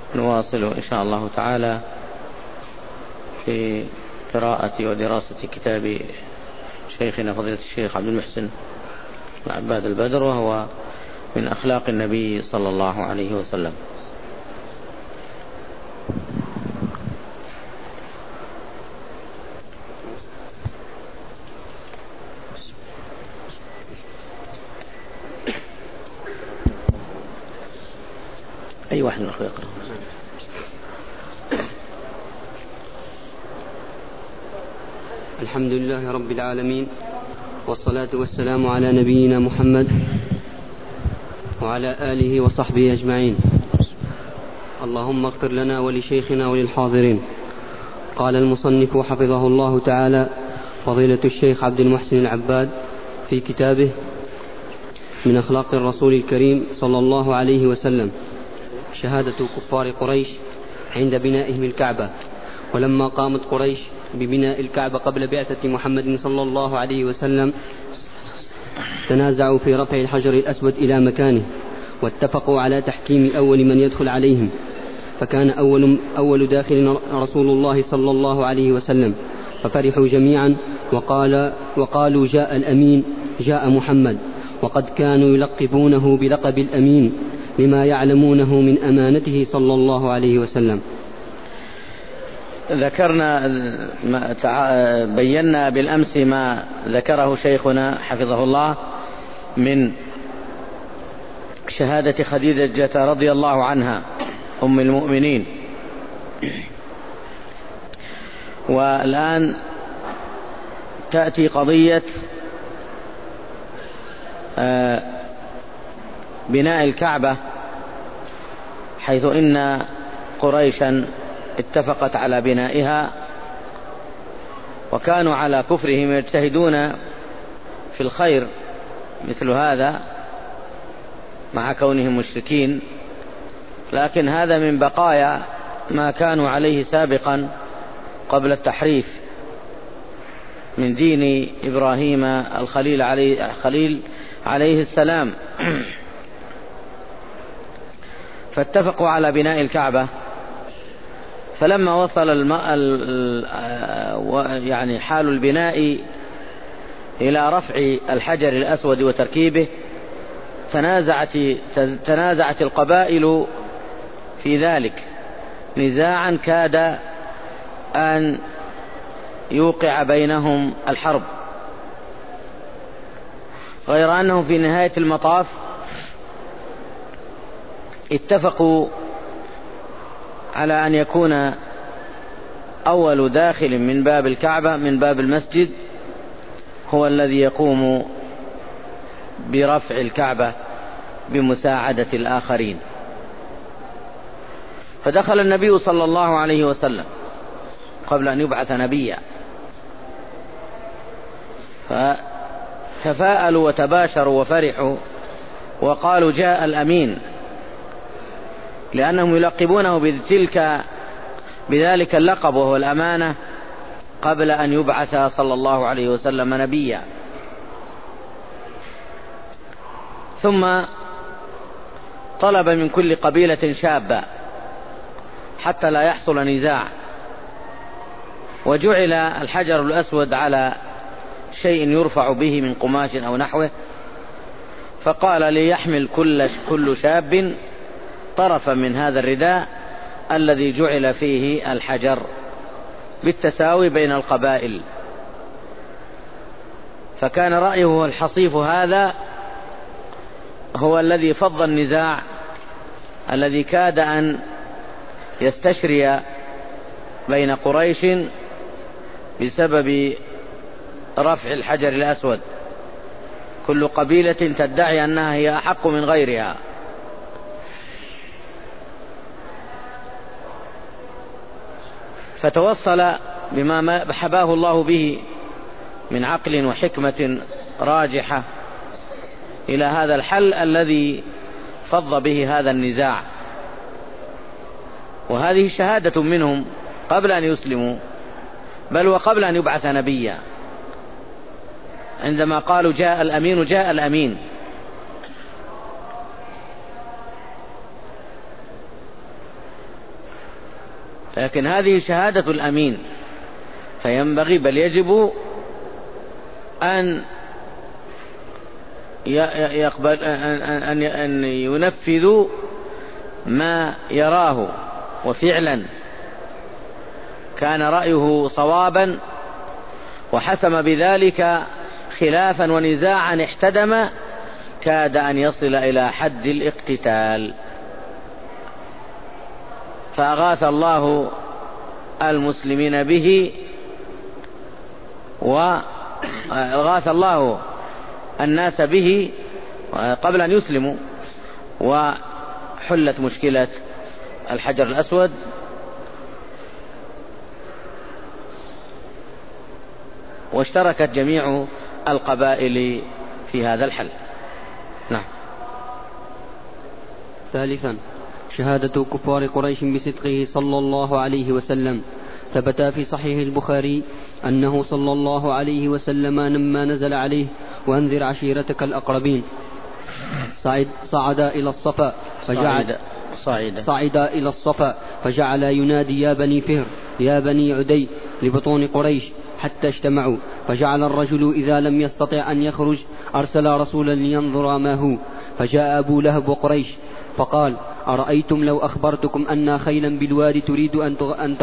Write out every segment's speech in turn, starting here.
نواصل إن شاء الله تعالى في قراءة ودراسة كتاب شيخنا فضيلة الشيخ عبد المحسن بن عباد البدر، وهو من أخلاق النبي صلى الله عليه وسلم. أي واحد من أخوة يقرأ. الحمد لله رب العالمين، والصلاة والسلام على نبينا محمد وعلى آله وصحبه أجمعين. اللهم اغفر لنا ولشيخنا وللحاضرين. قال المصنف حفظه الله تعالى فضيلة الشيخ عبد المحسن العباد في كتابه من أخلاق الرسول الكريم صلى الله عليه وسلم: شهادة كفار قريش عند بنائهم الكعبة. ولما قامت قريش ببناء الكعبة قبل بعثة محمد صلى الله عليه وسلم تنازعوا في رفع الحجر الأسود إلى مكانه، واتفقوا على تحكيم أول من يدخل عليهم، فكان أول داخل رسول الله صلى الله عليه وسلم، ففرحوا جميعا وقالوا جاء الأمين، جاء محمد، وقد كانوا يلقبونه بلقب الأمين لما يعلمونه من أمانته صلى الله عليه وسلم. بينا بالأمس ما ذكره شيخنا حفظه الله من شهادة خديجة رضي الله عنها أم المؤمنين. والآن تأتي قضية بناء الكعبة، حيث إن قريشا اتفقت على بنائها، وكانوا على كفرهم يجتهدون في الخير مثل هذا مع كونهم مشركين، لكن هذا من بقايا ما كانوا عليه سابقا قبل التحريف من دين إبراهيم الخليل عليه السلام. فاتفقوا على بناء الكعبة، فلما وصل يعني حال البناء إلى رفع الحجر الأسود وتركيبه، تنازعت القبائل في ذلك نزاعا كاد أن يوقع بينهم الحرب، غير أنهم في نهاية المطاف اتفقوا على أن يكون أول داخل من باب الكعبة من باب المسجد هو الذي يقوم برفع الكعبة بمساعدة الآخرين. فدخل النبي صلى الله عليه وسلم قبل أن يبعث نبيا، فتفاءلوا وتباشروا وفرحوا وقالوا جاء الأمين، لأنهم يلقبونه بذلك اللقب وهو الأمانة قبل أن يبعث صلى الله عليه وسلم نبيا. ثم طلب من كل قبيلة شابة حتى لا يحصل نزاع، وجعل الحجر الأسود على شيء يرفع به من قماش أو نحوه، فقال ليحمل كل شاب طرفا من هذا الرداء الذي جعل فيه الحجر بالتساوي بين القبائل. فكان رأيه الحصيف هذا هو الذي فض النزاع الذي كاد أن يستشري بين قريش بسبب رفع الحجر الأسود، كل قبيلة تدعي أنها هي أحق من غيرها. فتوصل بما حباه الله به من عقل وحكمة راجحة إلى هذا الحل الذي فض به هذا النزاع. وهذه شهادة منهم قبل أن يسلموا، بل وقبل أن يبعث نبيا، عندما قالوا جاء الأمين جاء الأمين. لكن هذه شهادة الأمين، فينبغي بل يجب أن يقبل أن ينفذوا ما يراه، وفعلا كان رأيه صوابا وحسم بذلك خلافا ونزاعا احتدم كاد أن يصل إلى حد الاقتتال، فأغاث الله المسلمين به وأغاث الله الناس به قبل أن يسلموا، وحلت مشكلة الحجر الأسود، واشتركت جميع القبائل في هذا الحل. نعم. ثالثا شهادة كفار قريش بصدقه صلى الله عليه وسلم. ثبت في صحيح البخاري أنه صلى الله عليه وسلم لما نزل عليه وأنذر عشيرتك الأقربين صعد إلى الصفا فجعل ينادي يا بني فهر يا بني عدي لبطون قريش حتى اجتمعوا، فجعل الرجل إذا لم يستطع أن يخرج أرسل رسولا لينظر ما هو، فجاء أبو لهب وقريش فقال أرأيتم لو أخبرتكم أن خيلا بالوادي تريد أن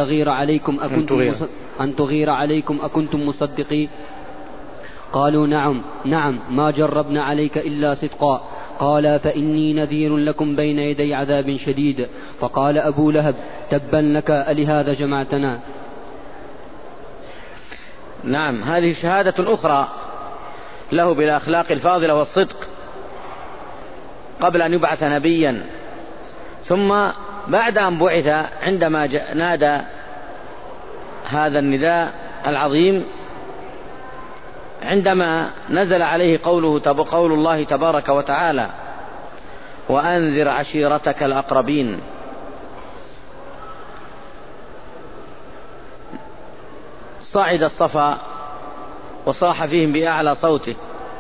تغير عليكم أكنتم مصدقين؟ قالوا نعم ما جربنا عليك إلا صدقا. قال فإني نذير لكم بين يدي عذاب شديد. فقال أبو لهب تبا لك ألهذا جمعتنا؟ نعم، هذه شهادة أخرى له بالأخلاق الفاضلة والصدق قبل أن يبعث نبيا، ثم بعد أن بعث عندما نادى هذا النداء العظيم، عندما نزل عليه قول الله تبارك وتعالى وأنذر عشيرتك الأقربين، صعد الصفا وصاح فيهم بأعلى صوته،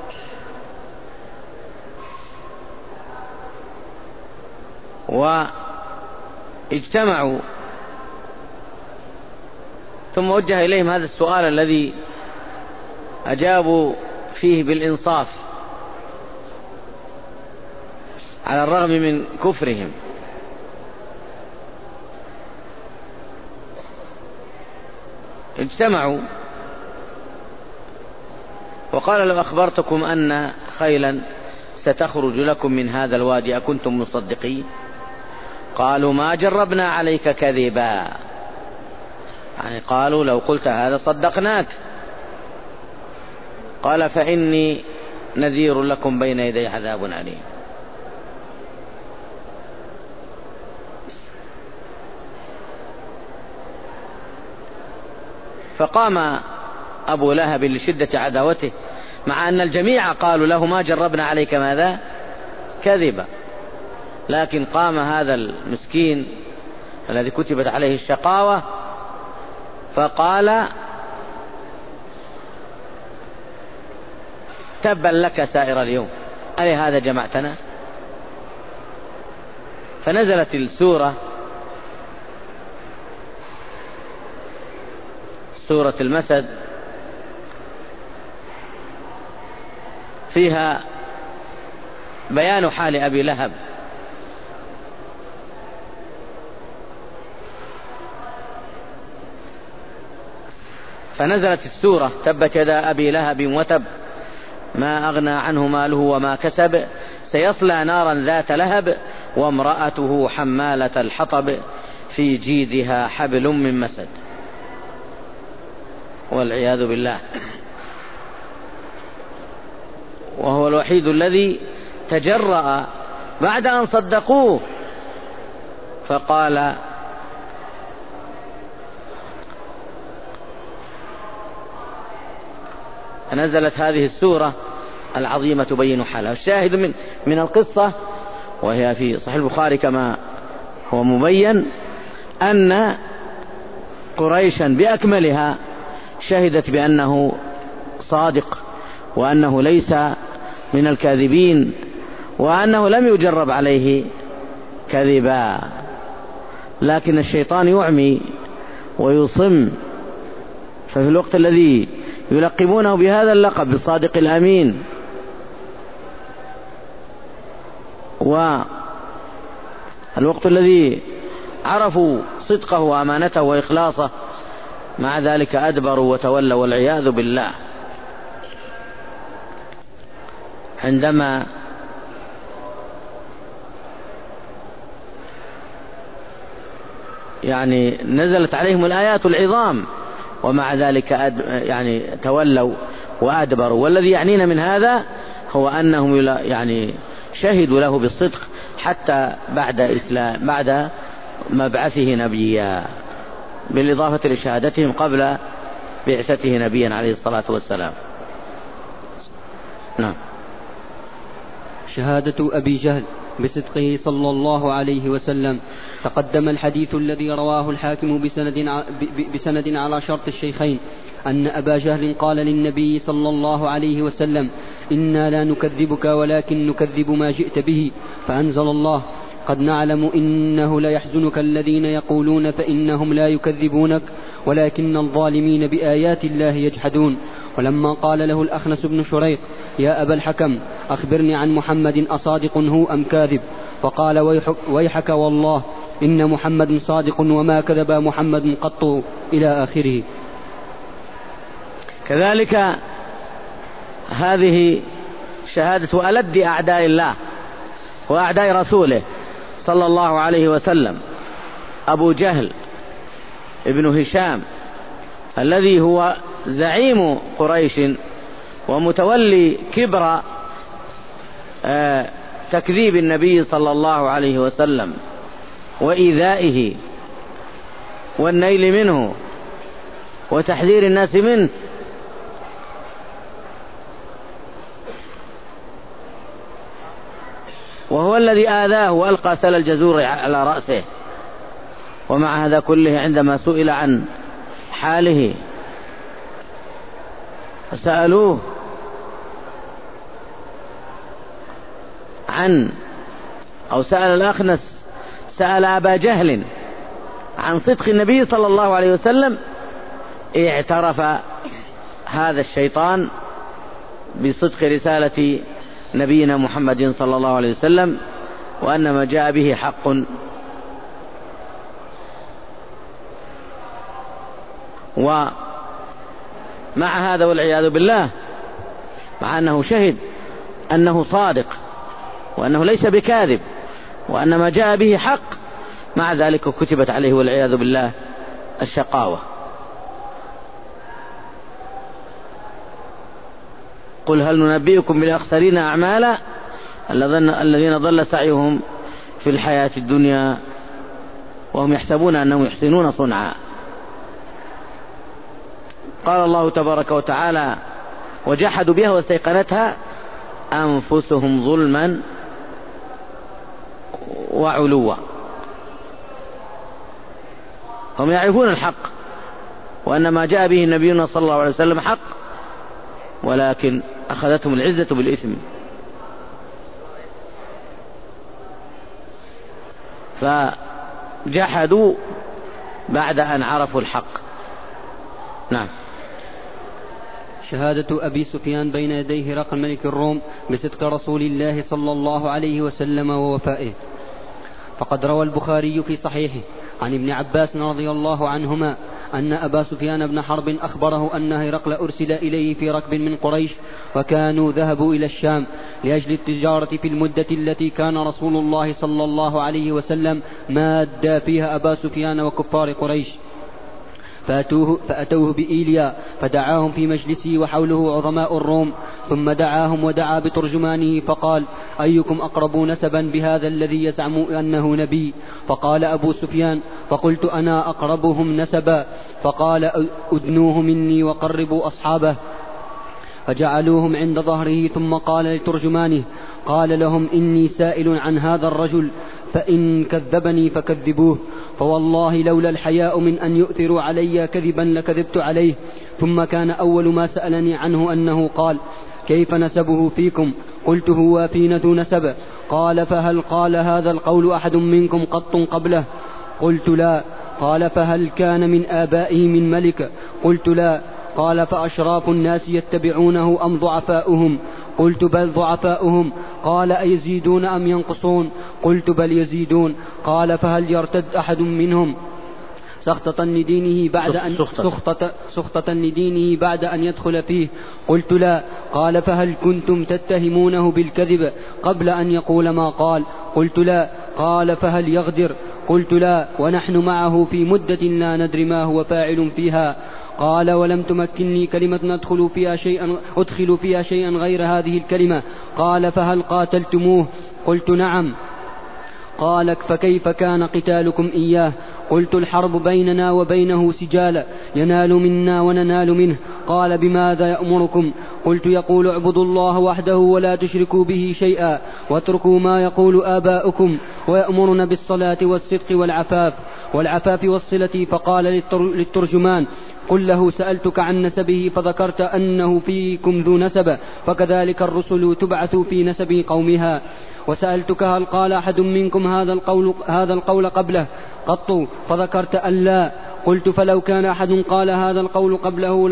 واجتمعوا، ثم وجه إليهم هذا السؤال الذي أجابوا فيه بالإنصاف على الرغم من كفرهم. اجتمعوا وقال لو أخبرتكم أن خيلا ستخرج لكم من هذا الوادي أكنتم مصدقين؟ قالوا ما جربنا عليك كذبا، يعني قالوا لو قلت هذا صدقناك. قال فإني نذير لكم بين يدي عذاب أليم. فقام أبو لهب لشدة عداوته، مع أن الجميع قالوا له ما جربنا عليك ماذا كذبا، لكن قام هذا المسكين الذي كتبت عليه الشقاوة فقال تبا لك سائر اليوم ألهذا جمعتنا؟ فنزلت السورة، سورة المسد، فيها بيان حال أبي لهب، فنزلت السورة تبت يدا أبي لهب وتب ما أغنى عنه ماله وما كسب سيصلى نارا ذات لهب وامرأته حمالة الحطب في جيدها حبل من مسد، والعياذ بالله. وهو الوحيد الذي تجرأ بعد أن صدقوه فقال نزلت هذه السورة العظيمة تبين حالها. الشاهد من القصة، وهي في صحيح البخاري كما هو مبين، أن قريشا بأكملها شهدت بأنه صادق، وأنه ليس من الكاذبين، وأنه لم يجرب عليه كذبا، لكن الشيطان يعمي ويصم. ففي الوقت الذي يلقبونه بهذا اللقب بالصادق الأمين، والوقت الذي عرفوا صدقه وأمانته وإخلاصه، مع ذلك أدبروا وتولوا والعياذ بالله. عندما نزلت عليهم الآيات العظام، ومع ذلك تولوا وأدبروا. والذي يعنينا من هذا هو أنهم شهدوا له بالصدق حتى بعد مبعثه نبيا، بالإضافة لشهادتهم قبل بعثته نبيا عليه الصلاة والسلام. نعم. شهادة أبي جهل بصدقه صلى الله عليه وسلم. تقدم الحديث الذي رواه الحاكم بسند على شرط الشيخين أن أبا جهل قال للنبي صلى الله عليه وسلم: إنا لا نكذبك ولكن نكذب ما جئت به، فأنزل الله: قد نعلم إنه ليحزنك الذين يقولون فإنهم لا يكذبونك ولكن الظالمين بآيات الله يجحدون. ولما قال له الأخنس بن شريق: يا أبا الحكم أخبرني عن محمد أصادق هو أم كاذب؟ فقال: ويحك والله إن محمد صادق وما كذب محمد قط، إلى آخره. كذلك هذه شهادة ألد أعداء الله وأعداء رسوله صلى الله عليه وسلم، أبو جهل ابن هشام الذي هو زعيم قريش ومتولي كبر تكذيب النبي صلى الله عليه وسلم وإيذائه والنيل منه وتحذير الناس منه، وهو الذي آذاه وألقى سل الجزور على رأسه. ومع هذا كله عندما سئل عن حاله فسألوه سأل الأخنس، سأل أبا جهل عن صدق النبي صلى الله عليه وسلم، اعترف هذا الشيطان بصدق رسالة نبينا محمد صلى الله عليه وسلم، وأن ما جاء به حق. ومع هذا والعياذ بالله، مع أنه شهد أنه صادق وأنه ليس بكاذب وأن ما جاء به حق، مع ذلك كتبت عليه والعياذ بالله الشقاوة. قل هل ننبئكم بالأخسرين أعمالا الذين ضل سعيهم في الحياة الدنيا وهم يحسبون أنهم يحسنون صنعا. قال الله تبارك وتعالى: وجحدوا بها واستيقنتها أنفسهم ظلما وعلوا. هم يعرفون الحق وأن ما جاء به نبينا صلى الله عليه وسلم حق، ولكن أخذتهم العزة بالإثم، فجحدوا بعد أن عرفوا الحق. نعم. شهادة أبي سفيان بين يديه هرقل ملك الروم بصدق رسول الله صلى الله عليه وسلم ووفائه. فقد روى البخاري في صحيحه عن ابن عباس رضي الله عنهما أن أبا سفيان بن حرب أخبره أن هرقل أرسل إليه في ركب من قريش، وكانوا ذهبوا إلى الشام لأجل التجارة في المدة التي كان رسول الله صلى الله عليه وسلم ماد فيها أبا سفيان وكفار قريش. فأتوه بإيليا فدعاهم في مجلسه وحوله عظماء الروم، ثم دعاهم ودعا بترجمانه فقال: أيكم أقرب نسبا بهذا الذي يزعم أنه نبي؟ فقال أبو سفيان: فقلت أنا أقربهم نسبا. فقال: أدنوه مني وقربوا أصحابه. فجعلوهم عند ظهره، ثم قال لترجمانه: قال لهم: إني سائل عن هذا الرجل، فإن كذبني فكذبوه، فوالله لولا الحياء من أن يؤثروا علي كذبا لكذبت عليه. ثم كان أول ما سألني عنه أنه قال: كيف نسبه فيكم؟ قلت: هو فينة نسب. قال: فهل قال هذا القول أحد منكم قط قبله؟ قلت: لا. قال فهل كان من آبائه من ملك؟ قلت لا. قال فأشراف الناس يتبعونه أم ضعفاؤهم؟ قلت بل ضعفاؤهم. قال أيزيدون أم ينقصون؟ قلت بل يزيدون. قال فهل يرتد أحد منهم سخطة لدينه بعد أن يدخل فيه؟ قلت لا. قال فهل كنتم تتهمونه بالكذب قبل أن يقول ما قال؟ قلت لا. قال فهل يغدر؟ قلت لا، ونحن معه في مدة لا ندري ما هو فاعل فيها. قال ولم تمكنني كلمة أدخل فيها شيئا غير هذه الكلمة. قال فهل قاتلتموه؟ قلت نعم. قال فكيف كان قتالكم إياه؟ قلت الحرب بيننا وبينه سجال، ينال منا وننال منه. قال بماذا يأمركم؟ قلت يقول اعبدوا الله وحده ولا تشركوا به شيئا واتركوا ما يقول آباؤكم، ويأمرنا بالصلاة والصدق والعفاف والصلة. فقال للترجمان قل له سألتك عن نسبه فذكرت أنه فيكم ذو نسب، فكذلك الرسل تبعث في نسب قومها. وسألتك هل قال أحد منكم هذا القول قبله قط؟ فذكرت أن لا. قلت فلو كان أحد قال هذا القول قبله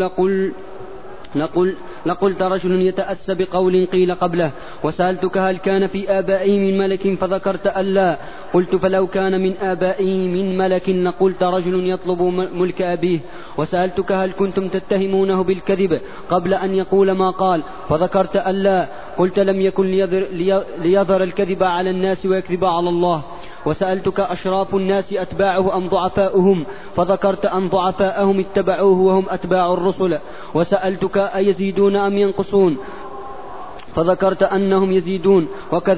لقلت رجل يتأسى بقول قيل قبله. وسألتك هل كان في آبائه من ملك؟ فذكرت أن لا. قلت فلو كان من آبائه من ملك لقلت رجل يطلب ملك أبيه. وسألتك هل كنتم تتهمونه بالكذب قبل أن يقول ما قال؟ فذكرت أن لا. قلت لم يكن ليظهر الكذب على الناس ويكذب على الله. وسألتك أشراف الناس أتباعه أم ضعفاؤهم؟ فذكرت أن ضعفاءهم اتبعوه وهم أتباع الرسل. وسألتك أيزيدون أم ينقصون؟ فذكرت أنهم يزيدون،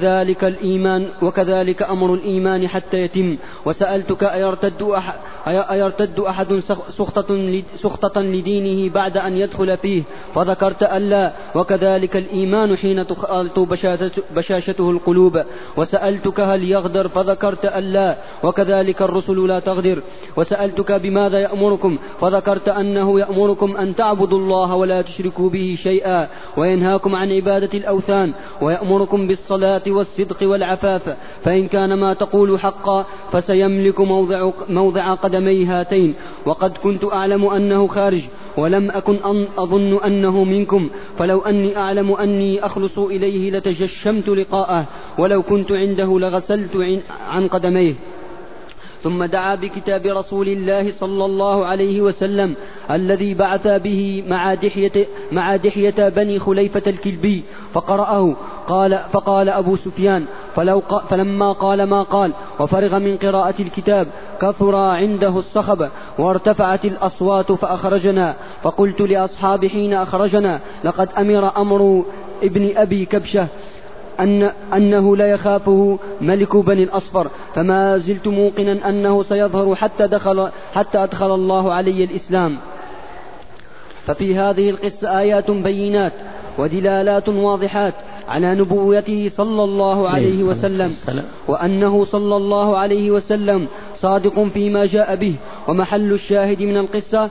وكذلك أمر الإيمان حتى يتم. وسألتك أيرتد أحد سخطة لدينه بعد أن يدخل فيه؟ فذكرت أن لا، وكذلك الإيمان حين تخالط بشاشته القلوب. وسألتك هل يغدر؟ فذكرت أن لا، وكذلك الرسل لا تغدر. وسألتك بماذا يأمركم؟ فذكرت أنه يأمركم أن تعبدوا الله ولا تشركوا به شيئا، وينهاكم عن عبادة الأوثان، ويأمركم بالصلاة والصدق والعفاف. فإن كان ما تقول حقا فسيملك موضع قدمي هاتين. وقد كنت أعلم أنه خارج، ولم أكن أظن أنه منكم، فلو أني أعلم أني أخلص إليه لتجشمت لقاءه، ولو كنت عنده لغسلت عن قدميه. ثم دعا بكتاب رسول الله صلى الله عليه وسلم الذي بعث به مع دحية بني خليفة الكلبي فقرأه. فقال أبو سفيان فلما قال ما قال وفرغ من قراءة الكتاب كثر عنده الصخب وارتفعت الأصوات فأخرجنا. فقلت لأصحاب حين أخرجنا لقد أمر ابن أبي كبشة أنه لا يخافه ملك بني الأصفر، فما زلت موقنا أنه سيظهر حتى أدخل الله علي الإسلام. ففي هذه القصة آيات بينات ودلالات واضحات على نبوته صلى الله عليه وسلم، وأنه صلى الله عليه وسلم صادق فيما جاء به. ومحل الشاهد من القصة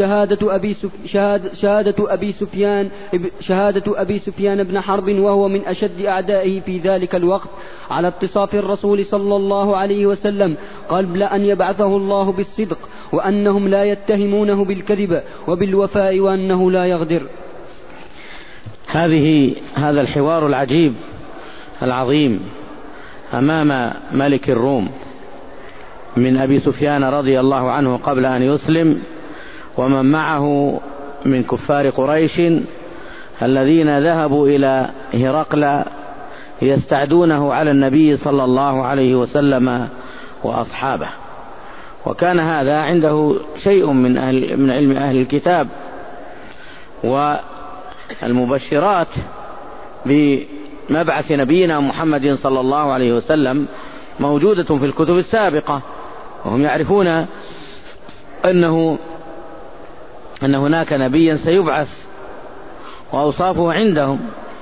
شهادة أبي سفيان بن حرب، وهو من أشد أعدائه في ذلك الوقت على اتصاف الرسول صلى الله عليه وسلم قبل أن يبعثه الله بالصدق، وأنهم لا يتهمونه بالكذب وبالوفاء، وأنه لا يغدر. هذا الحوار العجيب العظيم أمام ملك الروم من أبي سفيان رضي الله عنه قبل أن يسلم، ومن معه من كفار قريش الذين ذهبوا إلى هرقل يستعدونه على النبي صلى الله عليه وسلم وأصحابه. وكان هذا عنده شيء من علم أهل الكتاب، والمبشرات بمبعث نبينا محمد صلى الله عليه وسلم موجودة في الكتب السابقة، وهم يعرفون أن هناك نبيا سيبعث، وأوصافه عندهم،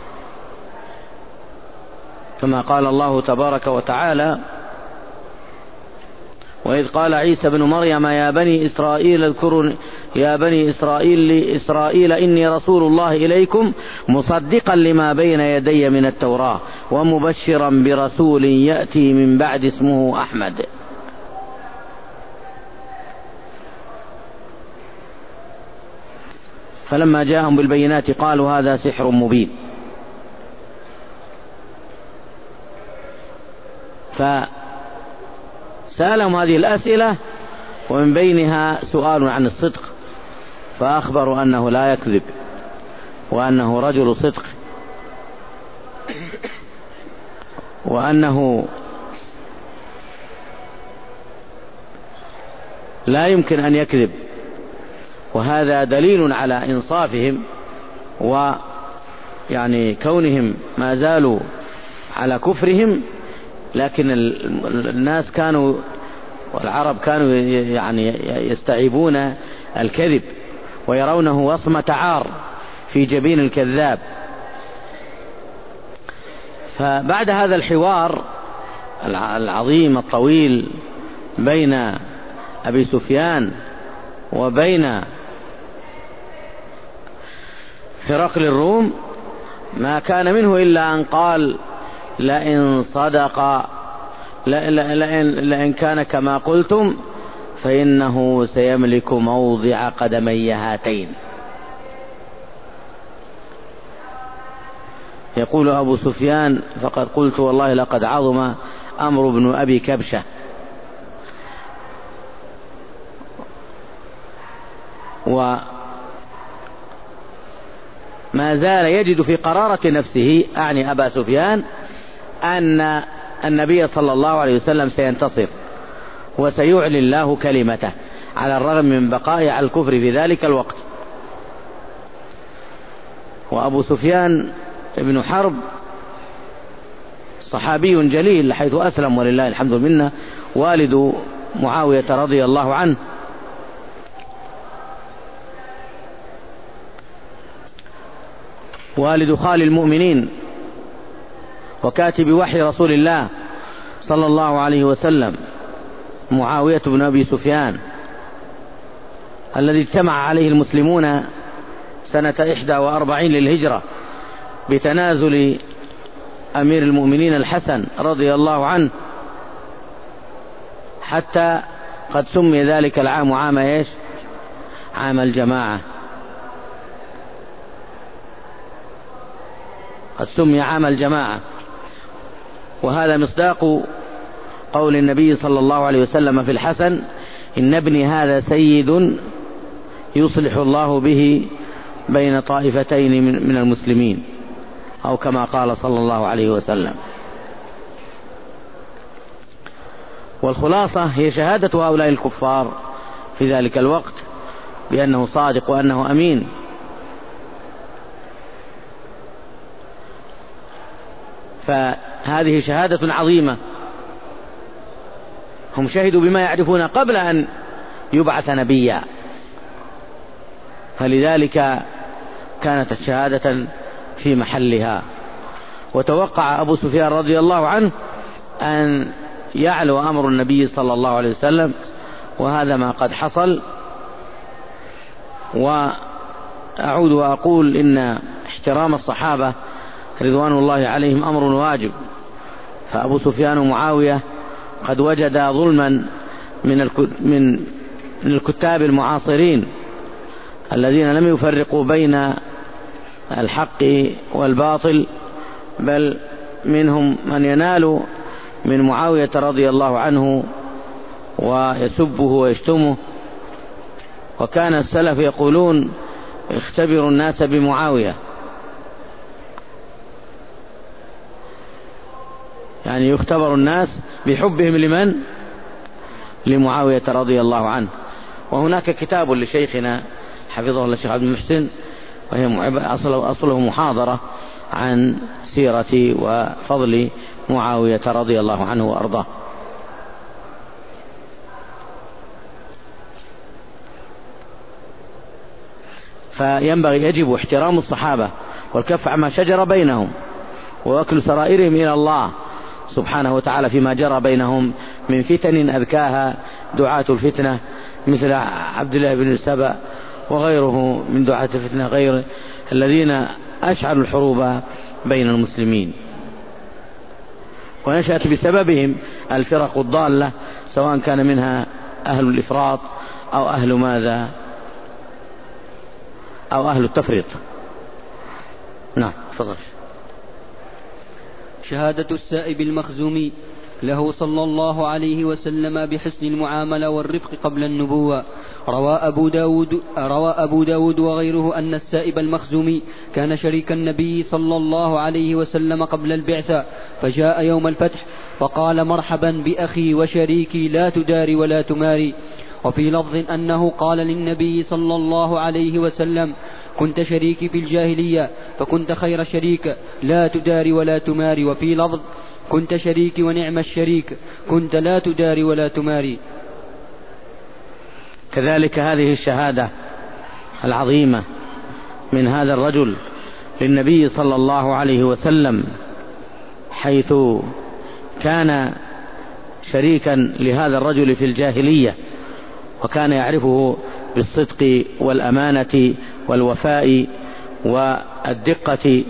كما قال الله تبارك وتعالى: وإذ قال عيسى بن مريم يا بني إسرائيل إني رسول الله إليكم مصدقا لما بين يدي من التوراة ومبشرا برسول يأتي من بعد اسمه أحمد. فلما جاءهم بالبينات قالوا هذا سحر مبين. فسألهم هذه الأسئلة ومن بينها سؤال عن الصدق، فأخبروا أنه لا يكذب وأنه رجل صدق وأنه لا يمكن أن يكذب، وهذا دليل على إنصافهم ويعني كونهم ما زالوا على كفرهم، لكن الناس كانوا والعرب كانوا يعني يستعيبون الكذب ويرونه وصمة عار في جبين الكذاب. فبعد هذا الحوار العظيم الطويل بين أبي سفيان وبين هرقل الروم ما كان منه إلا أن قال لئن صدق لئن كان كما قلتم فإنه سيملك موضع قدمي هاتين. يقول أبو سفيان فقد قلت والله لقد عظم أمر بن أبي كبشة، وما زال يجد في قرارة نفسه أعني أبا سفيان أن النبي صلى الله عليه وسلم سينتصر وسيعلي الله كلمته على الرغم من بقائه على الكفر في ذلك الوقت. وأبو سفيان ابن حرب صحابي جليل حيث أسلم ولله الحمد منه، والد معاوية رضي الله عنه، والد خال المؤمنين وكاتب وحي رسول الله صلى الله عليه وسلم، معاوية بن أبي سفيان الذي اجتمع عليه المسلمون سنة 41 للهجرة بتنازل أمير المؤمنين الحسن رضي الله عنه، حتى قد سمي ذلك العام عام ايش؟ عام الجماعة. قد سمي عام الجماعة، وهذا مصداق قول النبي صلى الله عليه وسلم في الحسن إن ابني هذا سيد يصلح الله به بين طائفتين من المسلمين، أو كما قال صلى الله عليه وسلم. والخلاصة هي شهادة هؤلاء الكفار في ذلك الوقت بأنه صادق وأنه أمين. فهذه شهادة عظيمة، هم شهدوا بما يعرفون قبل أن يبعث نبيا، فلذلك كانت الشهادة في محلها. وتوقع أبو سفيان رضي الله عنه أن يعلو أمر النبي صلى الله عليه وسلم، وهذا ما قد حصل. وأعود وأقول إن احترام الصحابة رضوان الله عليهم أمر واجب، فأبو سفيان ومعاوية قد وجدا ظلما من الكتاب المعاصرين الذين لم يفرقوا بين الحق والباطل، بل منهم من ينال من معاوية رضي الله عنه ويسبه ويشتمه. وكان السلف يقولون اختبروا الناس بمعاوية، يعني يختبر الناس بحبهم لمن؟ لمعاوية رضي الله عنه. وهناك كتاب لشيخنا حفظه الله الشيخ عبد المحسن، وهي أصله محاضرة عن سيرة وفضل معاوية رضي الله عنه وأرضاه. فينبغي يجب احترام الصحابة والكف عما شجر بينهم ووكل سرائرهم إلى الله سبحانه وتعالى فيما جرى بينهم من فتن أذكاها دعاة الفتنة مثل عبد الله بن سبأ وغيره من دعاة الفتنة غير الذين أشعلوا الحروب بين المسلمين، ونشأت بسببهم الفرق الضالة سواء كان منها أهل الإفراط أو أهل ماذا أو أهل التفريط. نعم تفضل. شهادة السائب المخزومي له صلى الله عليه وسلم بحسن المعاملة والرفق قبل النبوة. روى أبو داود وغيره أن السائب المخزومي كان شريك النبي صلى الله عليه وسلم قبل البعثة، فجاء يوم الفتح فقال: مرحبا بأخي وشريكي، لا تداري ولا تماري. وفي لفظ أنه قال للنبي صلى الله عليه وسلم: كنت شريكي في الجاهلية فكنت خير شريك، لا تداري ولا تماري. وفي لفظ: كنت شريكي ونعم الشريك، كنت لا تداري ولا تماري. كذلك هذه الشهادة العظيمة من هذا الرجل للنبي صلى الله عليه وسلم، حيث كان شريكا لهذا الرجل في الجاهلية، وكان يعرفه بالصدق والأمانة والوفاء والدقة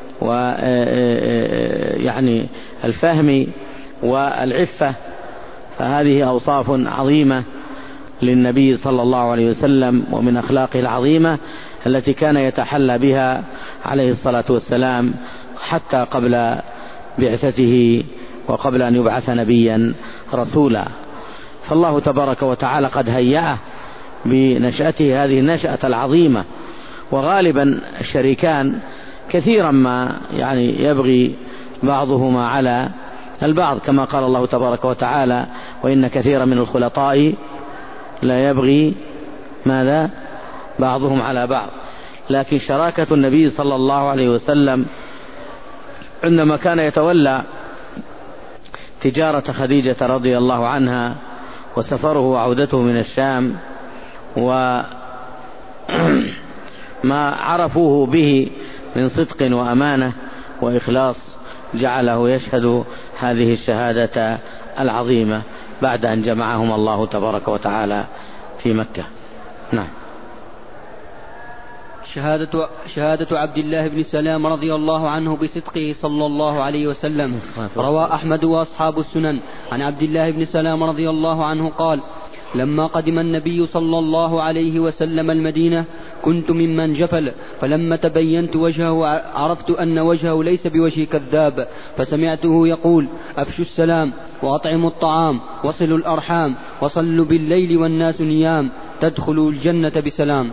ويعني الفهم والعفة. فهذه أوصاف عظيمة للنبي صلى الله عليه وسلم، ومن أخلاقه العظيمة التي كان يتحلى بها عليه الصلاة والسلام حتى قبل بعثته وقبل أن يبعث نبيا رسولا. فالله تبارك وتعالى قد هيأه بنشأته هذه النشأة العظيمة. وغالبا الشريكان كثيرا ما يعني يبغي بعضهما على البعض، كما قال الله تبارك وتعالى: وإن كثيرا من الخلطاء لا يبغي ماذا بعضهم على بعض. لكن شراكة النبي صلى الله عليه وسلم عندما كان يتولى تجارة خديجة رضي الله عنها وسفره وعودته من الشام، وما عرفوه به من صدق وأمانة وإخلاص، جعله يشهد هذه الشهادة العظيمة بعد أن جمعهم الله تبارك وتعالى في مكة. نعم. شهادة عبد الله بن سلام رضي الله عنه بصدقه صلى الله عليه وسلم. روى أحمد وأصحاب السنن عن عبد الله بن سلام رضي الله عنه قال: لما قدم النبي صلى الله عليه وسلم المدينة كنت ممن جفل، فلما تبينت وجهه عرفت أن وجهه ليس بوجه كذاب، فسمعته يقول: أفشوا السلام وأطعموا الطعام وصلوا الأرحام وصلوا بالليل والناس نيام تدخلوا الجنة بسلام.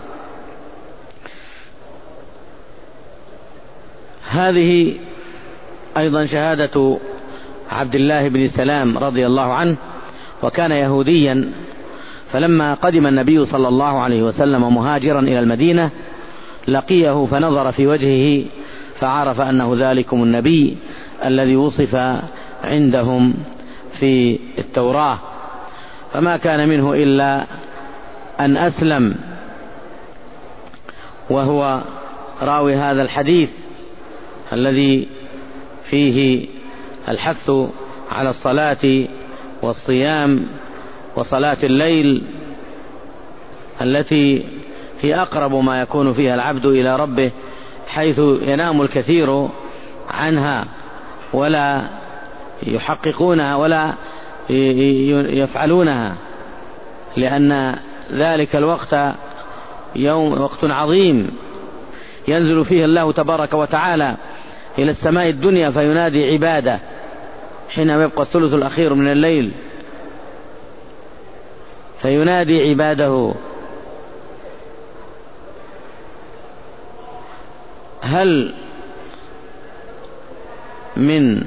هذه أيضا شهادة عبد الله بن سلام رضي الله عنه، وكان يهوديا، فلما قدم النبي صلى الله عليه وسلم مهاجرا إلى المدينة لقيه فنظر في وجهه فعرف أنه ذلكم النبي الذي وصف عندهم في التوراة، فما كان منه إلا أن أسلم، وهو راوي هذا الحديث الذي فيه الحث على الصلاة والصيام وصلاة الليل التي هي أقرب ما يكون فيها العبد إلى ربه، حيث ينام الكثير عنها ولا يحققونها ولا يفعلونها، لأن ذلك الوقت وقت عظيم ينزل فيه الله تبارك وتعالى إلى السماء الدنيا فينادي عباده حينما يبقى الثلث الأخير من الليل، فينادي عباده: هل من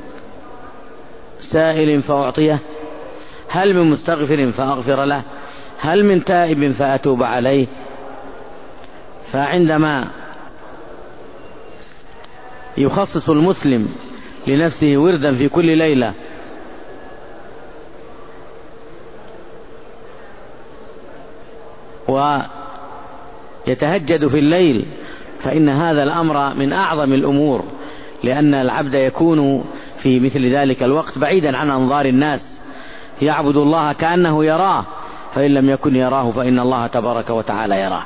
سائل فأعطيه؟ هل من مستغفر فأغفر له؟ هل من تائب فأتوب عليه؟ فعندما يخصص المسلم لنفسه وردا في كل ليلة ويتهجد في الليل، فإن هذا الأمر من أعظم الأمور، لأن العبد يكون في مثل ذلك الوقت بعيدا عن أنظار الناس، يعبد الله كأنه يراه، فإن لم يكن يراه فإن الله تبارك وتعالى يراه.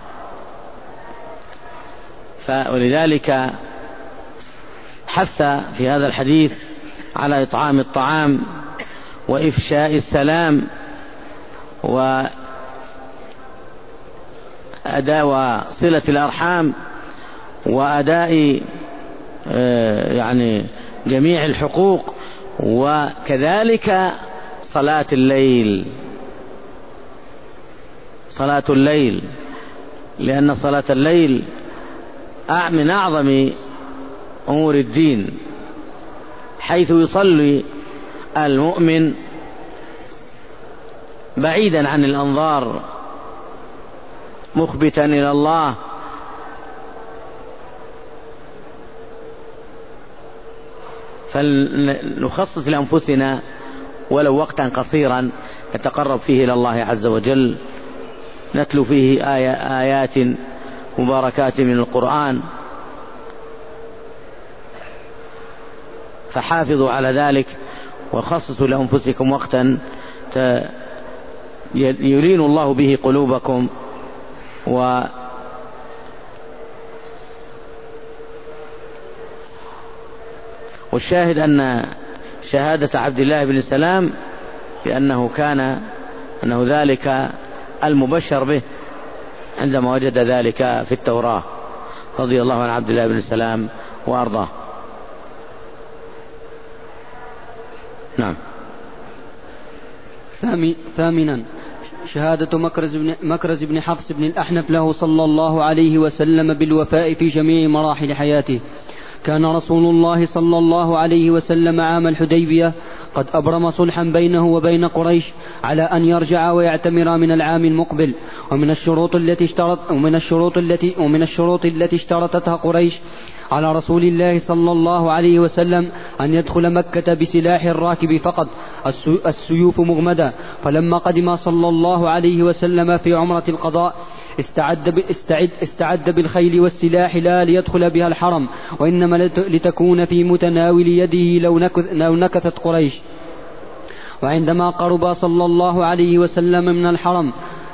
ولذلك حث في هذا الحديث على إطعام الطعام وإفشاء السلام أداء وصلة الأرحام وأداء يعني جميع الحقوق، وكذلك صلاة الليل، لأن صلاة الليل من أعظم أمور الدين، حيث يصلي المؤمن بعيدا عن الأنظار مخبتا إلى الله، فلنخصص لأنفسنا ولو وقتا قصيرا نتقرب فيه إلى الله عز وجل، نتلو فيه آيات مباركات من القرآن، فحافظوا على ذلك وخصصوا لأنفسكم وقتا يلين الله به قلوبكم. والشاهد أن شهادة عبد الله بن سلام بأنه أنه ذلك المبشر به عندما وجد ذلك في التوراة، رضي الله عن عبد الله بن سلام وأرضاه. نعم. ثامنا شهادة مكرز بن حفص بن الأحنف له صلى الله عليه وسلم بالوفاء في جميع مراحل حياته. كان رسول الله صلى الله عليه وسلم عام الحديبية قد أبرم صلحا بينه وبين قريش على أن يرجع ويعتمر من العام المقبل، ومن الشروط التي اشترطتها قريش على رسول الله صلى الله عليه وسلم أن يدخل مكة بسلاح الراكب فقط، السيوف مغمدة. فلما قدم صلى الله عليه وسلم في عمرة القضاء استعد بالخيل والسلاح، لا ليدخل بها الحرم، وإنما لتكون في متناول يده لو نكثت قريش. وعندما قرب صلى الله عليه وسلم من الحرم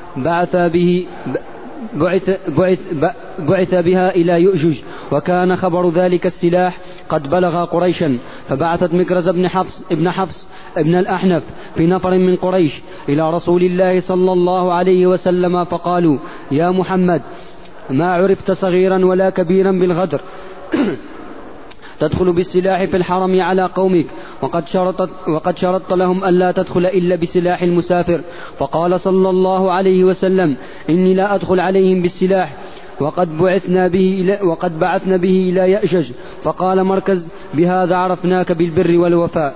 بعث بها إلى يؤجج، وكان خبر ذلك السلاح قد بلغ قريشا، فبعثت مكرز ابن حفص ابن الأحنف في نفر من قريش إلى رسول الله صلى الله عليه وسلم، فقالوا: يا محمد، ما عرفت صغيرا ولا كبيرا بالغدر تدخل بالسلاح في الحرم على قومك، وقد شرطت لهم ألا تدخل إلا بسلاح المسافر. فقال صلى الله عليه وسلم: إني لا أدخل عليهم بالسلاح، وقد بعثنا به إلى يأجج. فقال مركز: بهذا عرفناك بالبر والوفاء.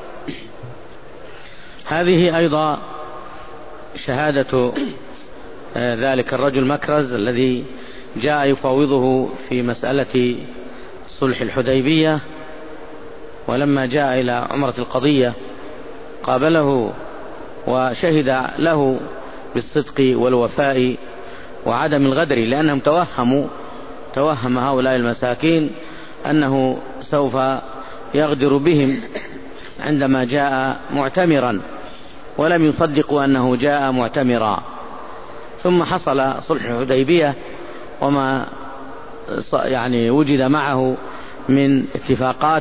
هذه أيضا شهادة ذلك الرجل مكرز الذي جاء يفاوضه في مسألة صلح الحديبية، ولما جاء إلى عمرة القضية قابله وشهد له بالصدق والوفاء وعدم الغدر، لأنهم توهم هؤلاء المساكين أنه سوف يغدر بهم عندما جاء معتمرا، ولم يصدقوا أنه جاء معتمرا. ثم حصل صلح الحديبية وما وجد معه من اتفاقات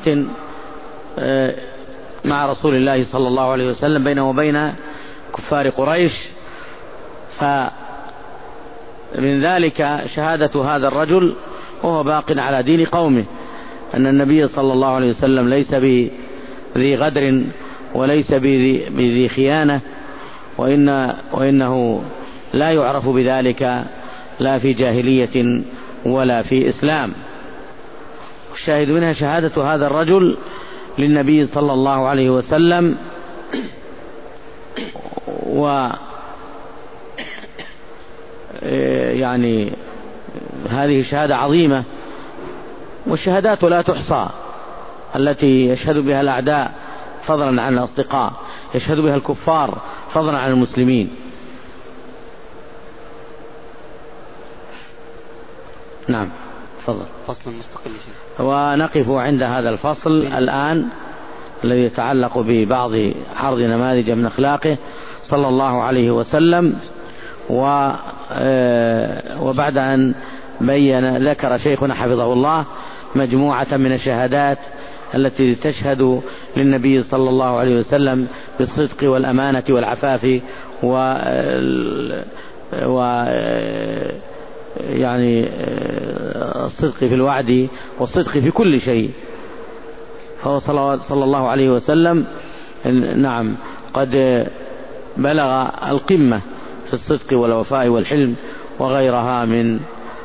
مع رسول الله صلى الله عليه وسلم بينه وبين كفار قريش. فمن ذلك شهادة هذا الرجل وهو باق على دين قومه أن النبي صلى الله عليه وسلم ليس بذي غدر وليس بذي خيانة، وإنه لا يعرف بذلك لا في جاهلية ولا في إسلام. الشاهد منها شهادة هذا الرجل للنبي صلى الله عليه وسلم، هذه شهادة عظيمة، والشهادات لا تحصى التي يشهد بها الأعداء فضلا عن الأصدقاء، يشهد بها الكفار فضلا عن المسلمين. نعم، تفضل. فصل مستقل. ونقف عند هذا الفصل الآن الذي يتعلق ببعض عرض نماذج من أخلاقه صلى الله عليه وسلم. وبعد أن ذكر شيخنا حفظه الله مجموعة من الشهادات التي تشهد للنبي صلى الله عليه وسلم بالصدق والأمانة والعفاف يعني الصدق في الوعد والصدق في كل شيء. فهو صلى الله عليه وسلم نعم قد بلغ القمة في الصدق والوفاء والحلم وغيرها من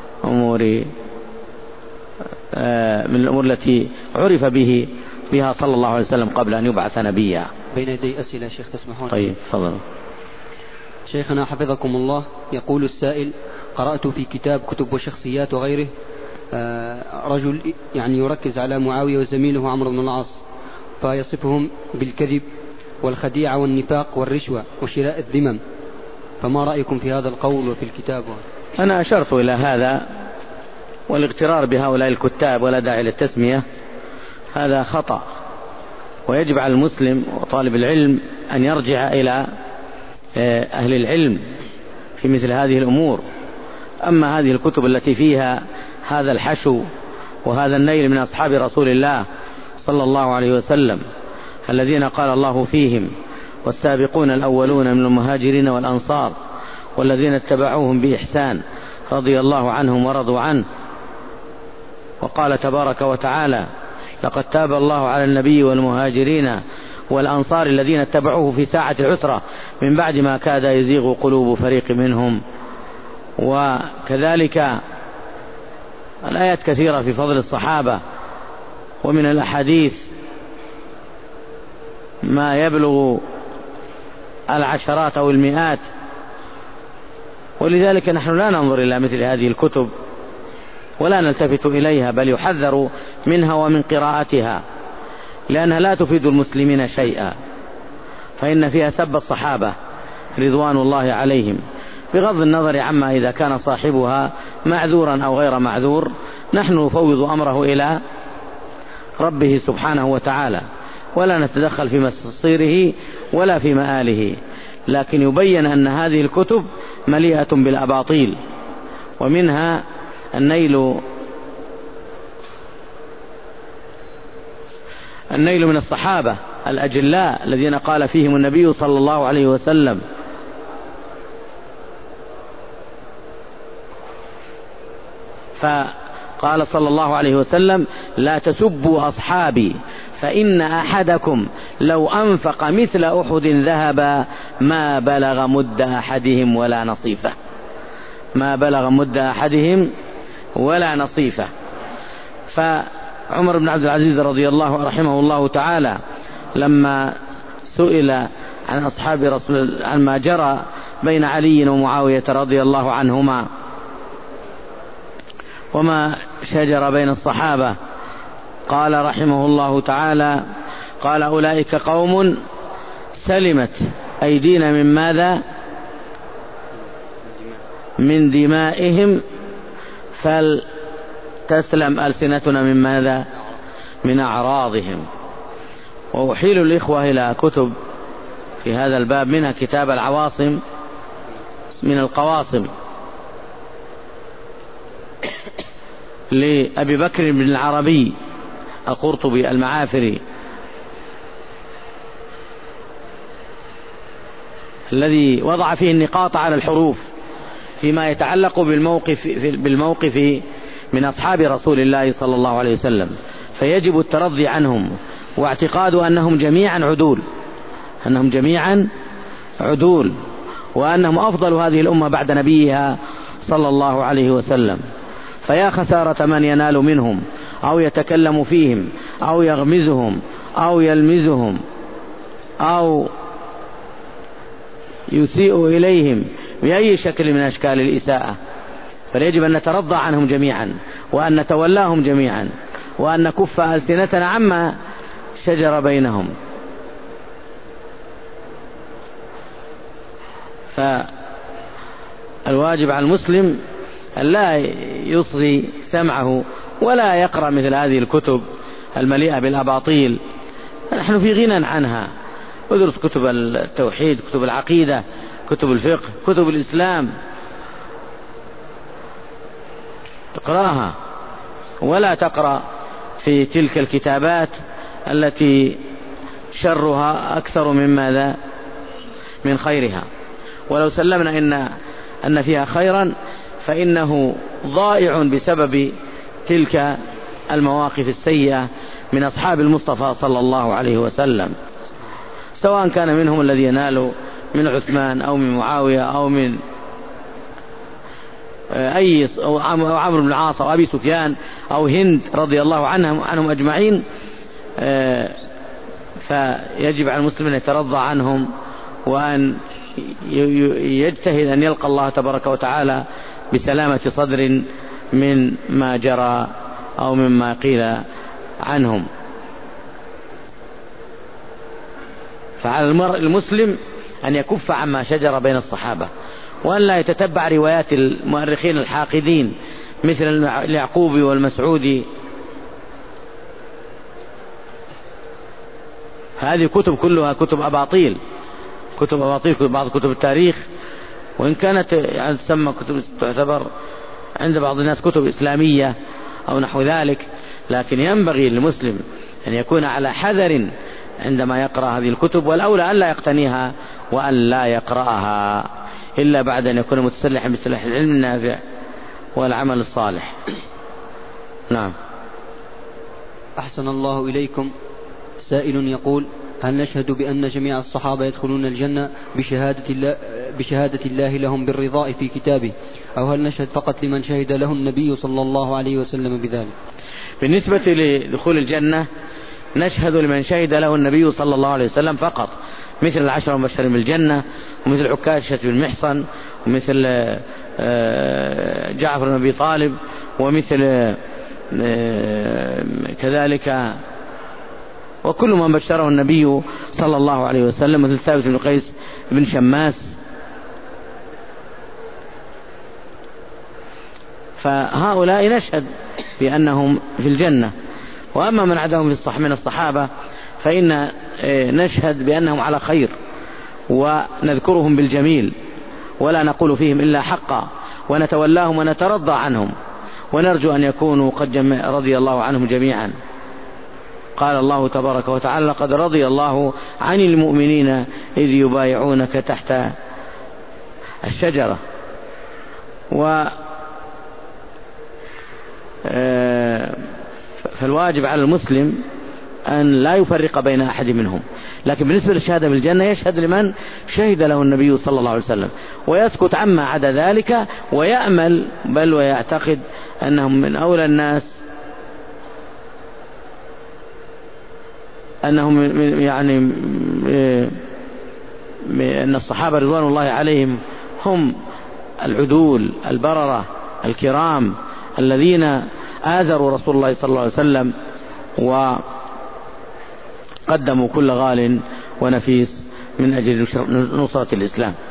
الأمور التي عرف بها صلى الله عليه وسلم قبل أن يبعث نبيا. بين يدي أسئلة شيخ تسمحون؟ طيب تفضل. شيخنا حفظكم الله، يقول السائل: قرأت في كتب وشخصيات وغيره رجل يعني يركز على معاوية وزميله عمرو بن العاص، فيصفهم بالكذب والخديعة والنفاق والرشوة وشراء الذمم، فما رأيكم في هذا القول وفي الكتاب؟ أنا أشرت إلى هذا، والاغترار بهؤلاء الكتاب ولا داعي للتسمية هذا خطأ، ويجب على المسلم وطالب العلم أن يرجع إلى أهل العلم في مثل هذه الأمور. أما هذه الكتب التي فيها هذا الحشو وهذا النيل من أصحاب رسول الله صلى الله عليه وسلم الذين قال الله فيهم: والسابقون الأولون من المهاجرين والأنصار والذين اتبعوهم بإحسان رضي الله عنهم ورضوا عنه. وقال تبارك وتعالى: لقد تاب الله على النبي والمهاجرين والأنصار الذين اتبعوه في ساعة العسرة من بعد ما كاد يزيغ قلوب فريق منهم. وكذلك الآيات كثيرة في فضل الصحابة، ومن الأحاديث ما يبلغ العشرات أو المئات. ولذلك نحن لا ننظر إلى مثل هذه الكتب ولا نلتفت إليها، بل يحذر منها ومن قراءتها، لأنها لا تفيد المسلمين شيئا، فإن فيها سب الصحابة رضوان الله عليهم، بغض النظر عما إذا كان صاحبها معذورا أو غير معذور. نحن نفوض أمره إلى ربه سبحانه وتعالى، ولا نتدخل في مصيره ولا في مآله، لكن يبين أن هذه الكتب مليئة بالأباطيل، ومنها النيل من الصحابة الأجلاء الذين قال فيهم النبي صلى الله عليه وسلم: فقال صلى الله عليه وسلم: لا تسبوا أصحابي فإن أحدكم لو أنفق مثل أحد ذهبا ما بلغ مد أحدهم ولا نصيفه. ما بلغ مد أحدهم ولا نصيفه. فعمر بن عبد العزيز رضي الله رحمه الله تعالى لما سئل عن أصحاب رسول عن ما جرى بين علي ومعاوية رضي الله عنهما وما شجر بين الصحابة، قال رحمه الله تعالى: قال: أولئك قوم سلمت أيدينا من ماذا؟ من دمائهم، فلتسلم ألسنتنا من ماذا؟ من أعراضهم. وأحيل الإخوة إلى كتب في هذا الباب، منها كتاب العواصم من القواصم لأبي بكر بن العربي القرطبي المعافري، الذي وضع فيه النقاط على الحروف فيما يتعلق بالموقف من أصحاب رسول الله صلى الله عليه وسلم، فيجب الترضي عنهم واعتقاد أنهم جميعا عدول، وأنهم أفضل هذه الأمة بعد نبيها صلى الله عليه وسلم. فيا خسارة من ينال منهم أو يتكلم فيهم أو يغمزهم أو يلمزهم أو يسيء إليهم بأي شكل من أشكال الإساءة. فيجب أن نترضى عنهم جميعا، وأن نتولاهم جميعا، وأن نكف ألسنتنا عما شجر بينهم. فالواجب على المسلم أن لا يصغي سمعه ولا يقرأ مثل هذه الكتب المليئة بالأباطيل. نحن في غنى عنها. ادرس كتب التوحيد، كتب العقيدة، كتب الفقه، كتب الإسلام، اقرأها، ولا تقرأ في تلك الكتابات التي شرها أكثر من ماذا؟ من خيرها. ولو سلمنا أن فيها خيرا فإنه ضائع بسبب تلك المواقف السيئة من أصحاب المصطفى صلى الله عليه وسلم، سواء كان منهم الذي ينال من عثمان أو من معاوية أو من أو عمرو بن العاص أو أبي سفيان أو هند رضي الله عنهم أجمعين. فيجب على المسلم أن يترضى عنهم وأن يجتهد أن يلقى الله تبارك وتعالى بسلامة صدر من ما جرى أو مما قيل عنهم. فعلى المسلم أن يكف عما شجر بين الصحابة، وأن لا يتتبع روايات المؤرخين الحاقدين مثل اليعقوبي والمسعودي. هذه كتب كلها كتب أباطيل، بعض كتب التاريخ، وإن كانت يعني تسمى كتب تعتبر عند بعض الناس كتب إسلامية أو نحو ذلك، لكن ينبغي للمسلم أن يكون على حذر عندما يقرأ هذه الكتب، والأولى أن لا يقتنيها وأن لا يقرأها إلا بعد أن يكون متسلحا بسلاح العلم النافع والعمل الصالح. نعم. أحسن الله إليكم. سائل يقول: هل نشهد بأن جميع الصحابة يدخلون الجنة بشهادة الله لهم بالرضاء في كتابه، أو هل نشهد فقط لمن شهد له النبي صلى الله عليه وسلم بذلك؟ بالنسبة لدخول الجنة نشهد لمن شهد له النبي صلى الله عليه وسلم فقط، مثل العشرة المبشرين بالجنة، ومثل عكاشة بن محصن، ومثل جعفر بن أبي طالب، ومثل كذلك وكل من بشره النبي صلى الله عليه وسلم، مثل ثابت بن قيس بن شماس. فهؤلاء نشهد بأنهم في الجنة. وأما من عداهم من الصحابة فإن نشهد بأنهم على خير، ونذكرهم بالجميل، ولا نقول فيهم إلا حقا، ونتولاهم ونترضى عنهم، ونرجو أن يكونوا قد رضي الله عنهم جميعا. قال الله تبارك وتعالى: لقد رضي الله عن المؤمنين إذ يبايعونك تحت الشجرة. فالواجب على المسلم أن لا يفرق بين أحد منهم، لكن بالنسبة للشهادة بالجنة يشهد لمن شهد له النبي صلى الله عليه وسلم، ويسكت عما عدا ذلك، ويأمل بل ويعتقد أنهم من أولى الناس، أنهم يعني أن الصحابة رضوان الله عليهم هم العدول البررة الكرام الذين آذروا رسول الله صلى الله عليه وسلم وقدموا كل غال ونفيس من أجل نصرة الإسلام.